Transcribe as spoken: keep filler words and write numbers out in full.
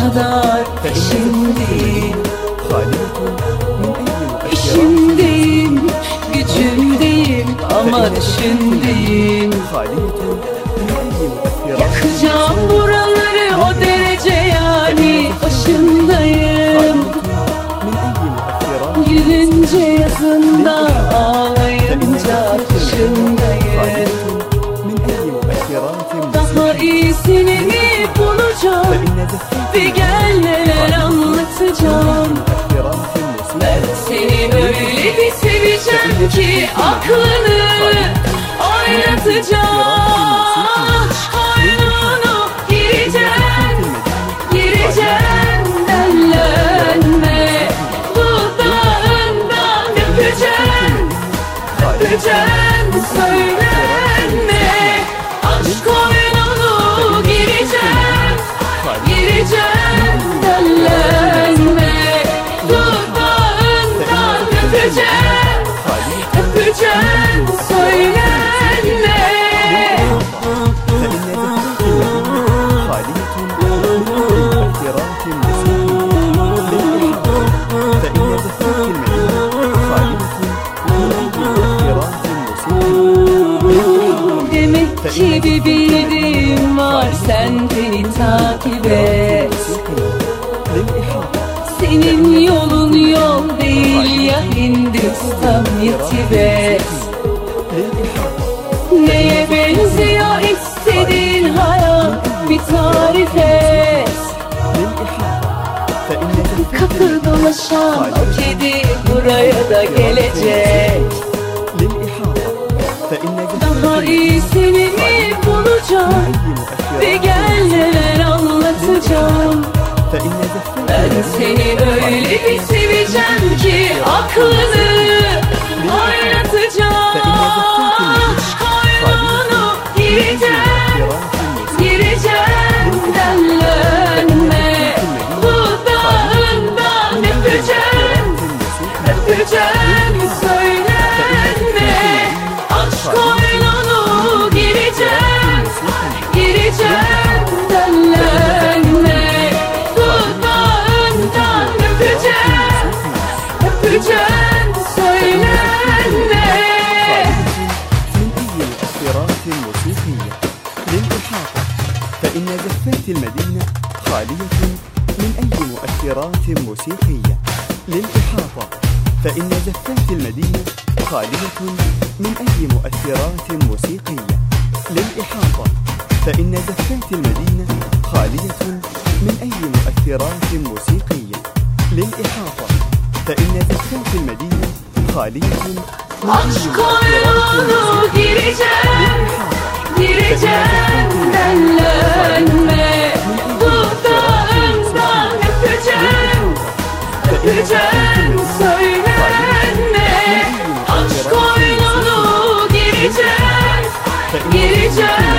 kadar peşindeyim. خالية من أي مؤثرات İşimdeyim, gücümdeyim ama düşündeyim. خالية من أي مؤثرات Yakacağım buraları o derece yani başındayım. من أي مؤثرات Gülünce yazında, ağlayınca kışındayım. من أي مؤثرات Daha iyisini mi bulacağım? فإن زفات Bir gel neler anlatacağım. مؤثرات Ben seni öyle bir seveceğim ki aklını oynatacağım. Koynunu gireceksin, gireceksin dellenme. Dudağından öpeceksin, öpeceksin söylenme. Aşk koynunu gireceksin, gireceksin dellenme. Dudağından öpeceksin, öpeceksin söylenme. Demek ki bir bildiğim var, sen beni takip et. Senin yolun yol değil ya Hindistan ya Tibet. Neye benziyor istediğin hayat, bir tarif et. Kapı dolaşan o kedi buraya da gelecek. Daha iyisini mi bulacağım? Bir gel neler anlatacağım. Ben seni öyle bir seveceğim ki aklını oynatacağım. Koynunu gireceksin, gireceksin dellenme. Dudağından öpeceksin, öpeceksin söylenme. Aşk koynunu gireceksin, gireceksin dellenme. Dudağından öpeceksin, öpeceksin söylenme. للإحاطة فإن زفات المدينة خالية من أي مؤثرات موسيقية. للإحاطة فإن زفات المدينة خالية من أي مؤثرات موسيقية. للإحاطة فإن زفات المدينة خالية من أي Aşk koynunu gireceksin, gireceksin dellenme. Dudağından öpeceksin, öpeceksin söylenme. Aşk koynunu gireceksin, gireceksin